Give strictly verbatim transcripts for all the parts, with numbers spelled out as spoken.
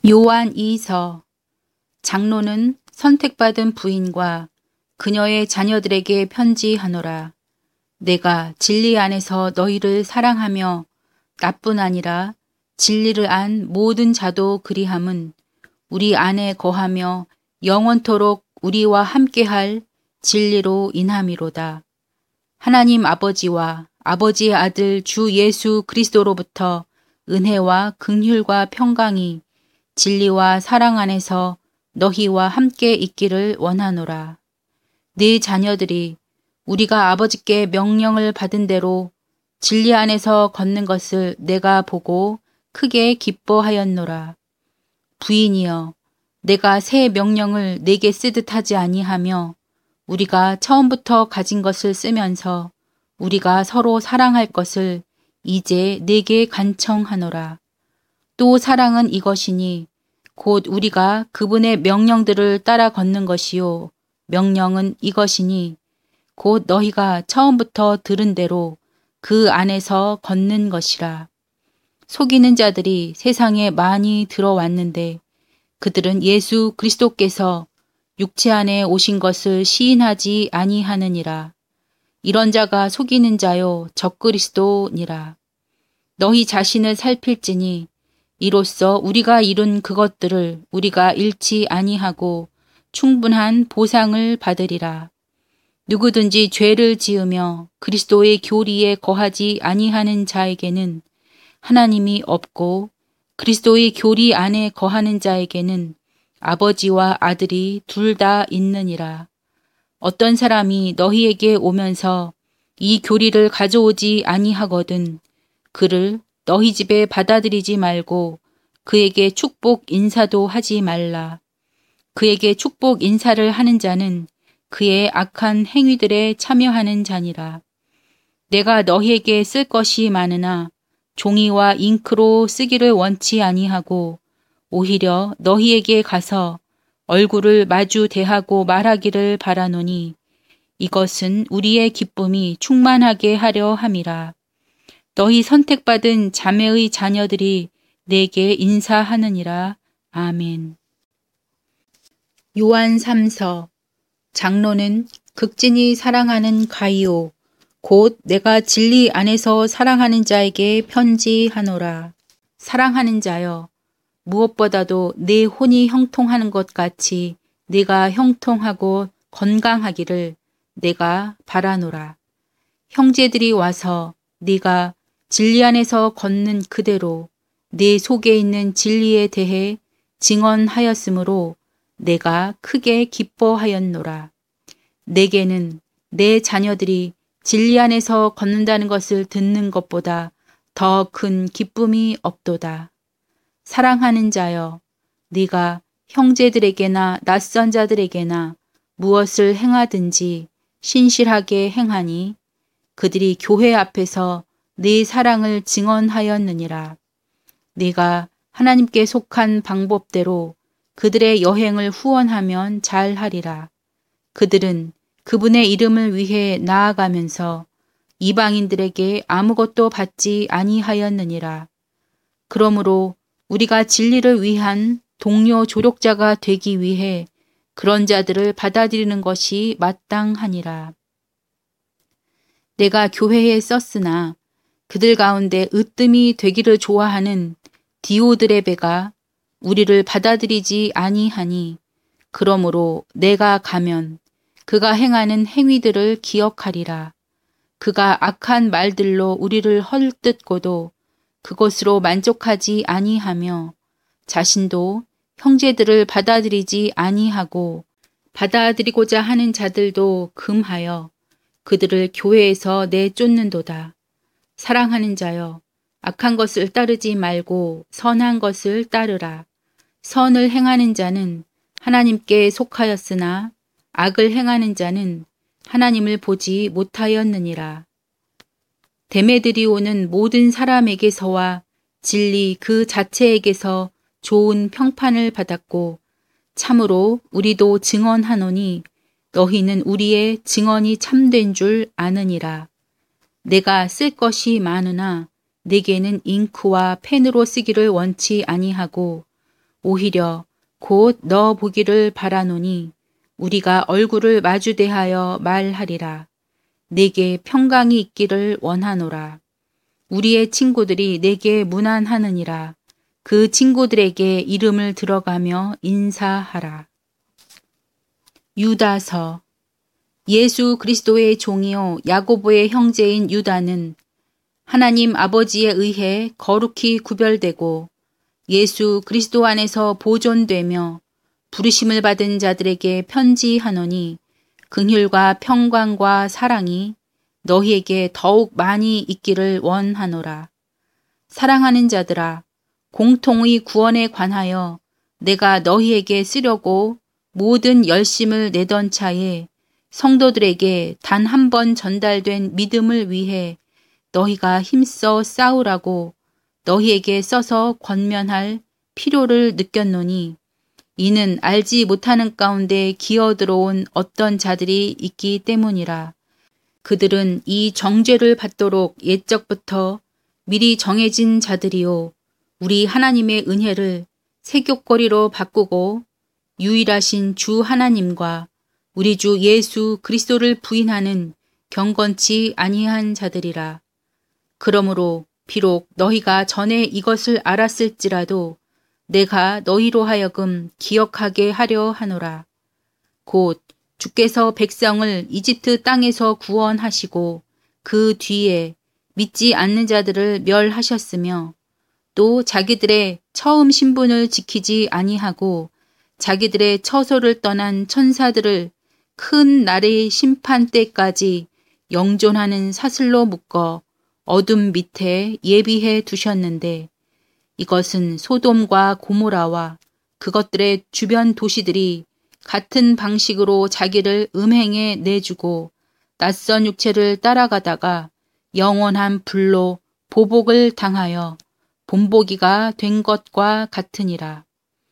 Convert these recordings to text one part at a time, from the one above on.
요한 이서. 장로는 선택받은 부인과 그녀의 자녀들에게 편지하노라. 내가 진리 안에서 너희를 사랑하며 나뿐 아니라 진리를 안 모든 자도 그리함은 우리 안에 거하며 영원토록 우리와 함께할 진리로 인함이로다. 하나님 아버지와 아버지의 아들 주 예수 그리스도로부터 은혜와 긍휼과 평강이 진리와 사랑 안에서 너희와 함께 있기를 원하노라. 네 자녀들이 우리가 아버지께 명령을 받은 대로 진리 안에서 걷는 것을 내가 보고 크게 기뻐하였노라. 부인이여, 내가 새 명령을 내게 쓰듯 하지 아니하며 우리가 처음부터 가진 것을 쓰면서 우리가 서로 사랑할 것을 이제 내게 간청하노라. 또 사랑은 이것이니 곧 우리가 그분의 명령들을 따라 걷는 것이요. 명령은 이것이니 곧 너희가 처음부터 들은 대로 그 안에서 걷는 것이라. 속이는 자들이 세상에 많이 들어왔는데 그들은 예수 그리스도께서 육체 안에 오신 것을 시인하지 아니하느니라. 이런 자가 속이는 자요 적그리스도니라. 너희 자신을 살필지니 이로써 우리가 이룬 그것들을 우리가 잃지 아니하고 충분한 보상을 받으리라. 누구든지 죄를 지으며 그리스도의 교리에 거하지 아니하는 자에게는 하나님이 없고 그리스도의 교리 안에 거하는 자에게는 아버지와 아들이 둘 다 있느니라. 어떤 사람이 너희에게 오면서 이 교리를 가져오지 아니하거든 그를 너희 집에 받아들이지 말고 그에게 축복 인사도 하지 말라. 그에게 축복 인사를 하는 자는 그의 악한 행위들에 참여하는 자니라. 내가 너희에게 쓸 것이 많으나 종이와 잉크로 쓰기를 원치 아니하고 오히려 너희에게 가서 얼굴을 마주 대하고 말하기를 바라노니 이것은 우리의 기쁨이 충만하게 하려 함이라. 너희 선택받은 자매의 자녀들이 내게 인사하느니라. 아멘. 요한 삼서. 장로는 극진히 사랑하는 가이오 곧 내가 진리 안에서 사랑하는 자에게 편지하노라. 사랑하는 자여, 무엇보다도 내 혼이 형통하는 것 같이 네가 형통하고 건강하기를 내가 바라노라. 형제들이 와서 네가 진리 안에서 걷는 그대로 내 속에 있는 진리에 대해 증언하였으므로 내가 크게 기뻐하였노라. 내게는 내 자녀들이 진리 안에서 걷는다는 것을 듣는 것보다 더 큰 기쁨이 없도다. 사랑하는 자여, 네가 형제들에게나 낯선 자들에게나 무엇을 행하든지 신실하게 행하니 그들이 교회 앞에서 네 사랑을 증언하였느니라. 네가 하나님께 속한 방법대로 그들의 여행을 후원하면 잘하리라. 그들은 그분의 이름을 위해 나아가면서 이방인들에게 아무것도 받지 아니하였느니라. 그러므로 우리가 진리를 위한 동료 조력자가 되기 위해 그런 자들을 받아들이는 것이 마땅하니라. 내가 교회에 썼으나 그들 가운데 으뜸이 되기를 좋아하는 디오드레베가 우리를 받아들이지 아니하니 그러므로 내가 가면 그가 행하는 행위들을 기억하리라. 그가 악한 말들로 우리를 헐뜯고도 그것으로 만족하지 아니하며 자신도 형제들을 받아들이지 아니하고 받아들이고자 하는 자들도 금하여 그들을 교회에서 내쫓는도다. 사랑하는 자여, 악한 것을 따르지 말고 선한 것을 따르라. 선을 행하는 자는 하나님께 속하였으나 악을 행하는 자는 하나님을 보지 못하였느니라. 데메드리오는 모든 사람에게서와 진리 그 자체에게서 좋은 평판을 받았고 참으로 우리도 증언하노니 너희는 우리의 증언이 참된 줄 아느니라. 내가 쓸 것이 많으나 내게는 잉크와 펜으로 쓰기를 원치 아니하고 오히려 곧 너 보기를 바라노니 우리가 얼굴을 마주대하여 말하리라. 내게 평강이 있기를 원하노라. 우리의 친구들이 내게 문안하느니라. 그 친구들에게 이름을 들어가며 인사하라. 유다서. 예수 그리스도의 종이요 야고보의 형제인 유다는 하나님 아버지에 의해 거룩히 구별되고 예수 그리스도 안에서 보존되며 부르심을 받은 자들에게 편지하노니 긍휼과 평강과 사랑이 너희에게 더욱 많이 있기를 원하노라. 사랑하는 자들아, 공통의 구원에 관하여 내가 너희에게 쓰려고 모든 열심을 내던 차에 성도들에게 단 한 번 전달된 믿음을 위해 너희가 힘써 싸우라고 너희에게 써서 권면할 필요를 느꼈노니 이는 알지 못하는 가운데 기어들어온 어떤 자들이 있기 때문이라. 그들은 이 정죄를 받도록 옛적부터 미리 정해진 자들이요 우리 하나님의 은혜를 세귑거리로 바꾸고 유일하신 주 하나님과 우리 주 예수 그리스도를 부인하는 경건치 아니한 자들이라. 그러므로 비록 너희가 전에 이것을 알았을지라도 내가 너희로 하여금 기억하게 하려 하노라. 곧 주께서 백성을 이집트 땅에서 구원하시고 그 뒤에 믿지 않는 자들을 멸하셨으며 또 자기들의 처음 신분을 지키지 아니하고 자기들의 처소를 떠난 천사들을 큰 날의 심판 때까지 영존하는 사슬로 묶어 어둠 밑에 예비해 두셨는데 이것은 소돔과 고모라와 그것들의 주변 도시들이 같은 방식으로 자기를 음행에 내주고 낯선 육체를 따라가다가 영원한 불로 보복을 당하여 본보기가 된 것과 같으니라.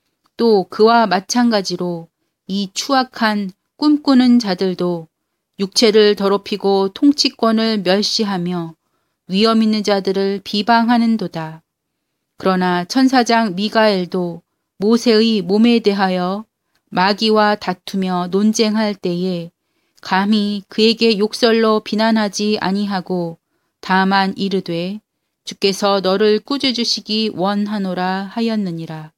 또 그와 마찬가지로 이 추악한 꿈꾸는 자들도 육체를 더럽히고 통치권을 멸시하며 위엄 있는 자들을 비방하는도다. 그러나 천사장 미가엘도 모세의 몸에 대하여 마귀와 다투며 논쟁할 때에 감히 그에게 욕설로 비난하지 아니하고 다만 이르되 주께서 너를 꾸짖으시기 원하노라 하였느니라.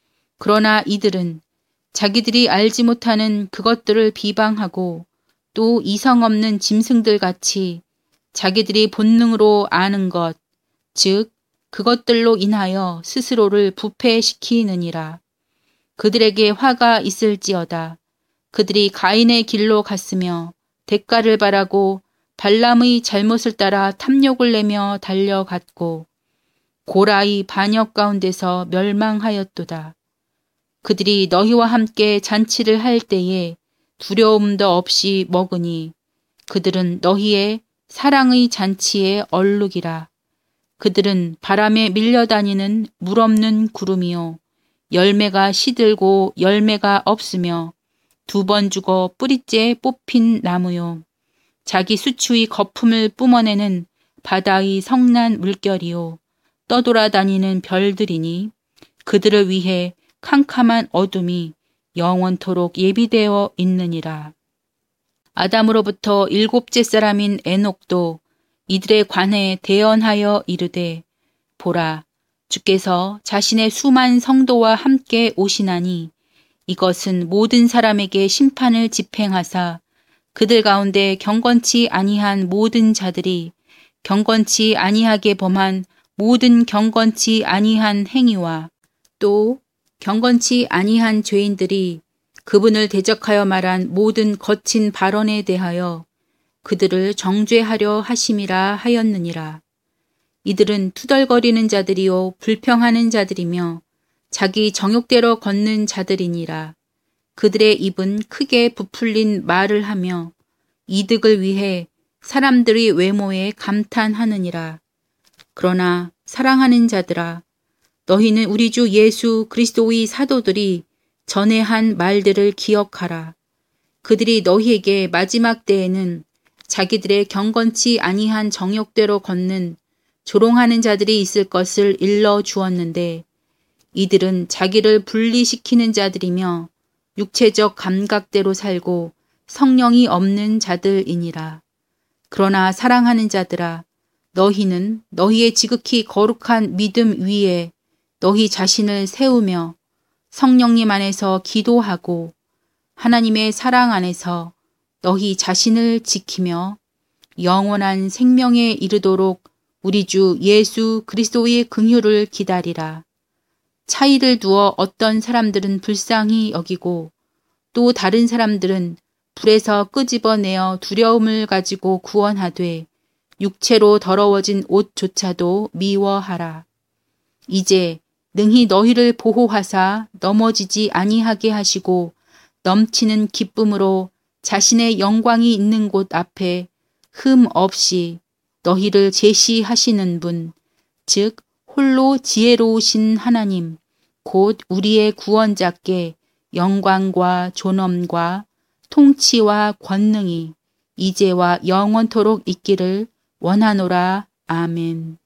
그러나 이들은 자기들이 알지 못하는 그것들을 비방하고 또 이성 없는 짐승들 같이 자기들이 본능으로 아는 것, 즉 그것들로 인하여 스스로를 부패시키느니라. 그들에게 화가 있을지어다. 그들이 가인의 길로 갔으며 대가를 바라고 발람의 잘못을 따라 탐욕을 내며 달려갔고 고라의 반역 가운데서 멸망하였도다. 그들이 너희와 함께 잔치를 할 때에 두려움도 없이 먹으니 그들은 너희의 사랑의 잔치에 얼룩이라. 그들은 바람에 밀려다니는 물 없는 구름이요 열매가 시들고 열매가 없으며 두 번 죽어 뿌리째 뽑힌 나무요 자기 수추의 거품을 뿜어내는 바다의 성난 물결이요 떠돌아다니는 별들이니 그들을 위해 캄캄한 어둠이 영원토록 예비되어 있느니라. 아담으로부터 일곱째 사람인 에녹도 이들에 관해 대언하여 이르되 보라 주께서 자신의 수만 성도와 함께 오시나니 이것은 모든 사람에게 심판을 집행하사 그들 가운데 경건치 아니한 모든 자들이 경건치 아니하게 범한 모든 경건치 아니한 행위와 또 경건치 아니한 죄인들이 그분을 대적하여 말한 모든 거친 발언에 대하여 그들을 정죄하려 하심이라 하였느니라. 이들은 투덜거리는 자들이요 불평하는 자들이며 자기 정욕대로 걷는 자들이니라. 그들의 입은 크게 부풀린 말을 하며 이득을 위해 사람들의 외모에 감탄하느니라. 그러나 사랑하는 자들아 너희는 우리 주 예수 그리스도의 사도들이 전에 한 말들을 기억하라. 그들이 너희에게 마지막 때에는 자기들의 경건치 아니한 정욕대로 걷는 조롱하는 자들이 있을 것을 일러 주었는데 이들은 자기를 분리시키는 자들이며 육체적 감각대로 살고 성령이 없는 자들이니라. 그러나 사랑하는 자들아, 너희는 너희의 지극히 거룩한 믿음 위에 너희 자신을 세우며 성령님 안에서 기도하고 하나님의 사랑 안에서 너희 자신을 지키며 영원한 생명에 이르도록 우리 주 예수 그리스도의 긍휼을 기다리라. 차이를 두어 어떤 사람들은 불쌍히 여기고 또 다른 사람들은 불에서 끄집어내어 두려움을 가지고 구원하되 육체로 더러워진 옷조차도 미워하라. 이제 능히 너희를 보호하사 넘어지지 아니하게 하시고 넘치는 기쁨으로 자신의 영광이 있는 곳 앞에 흠 없이 너희를 제시하시는 분, 즉 홀로 지혜로우신 하나님, 곧 우리의 구원자께 영광과 존엄과 통치와 권능이 이제와 영원토록 있기를 원하노라. 아멘.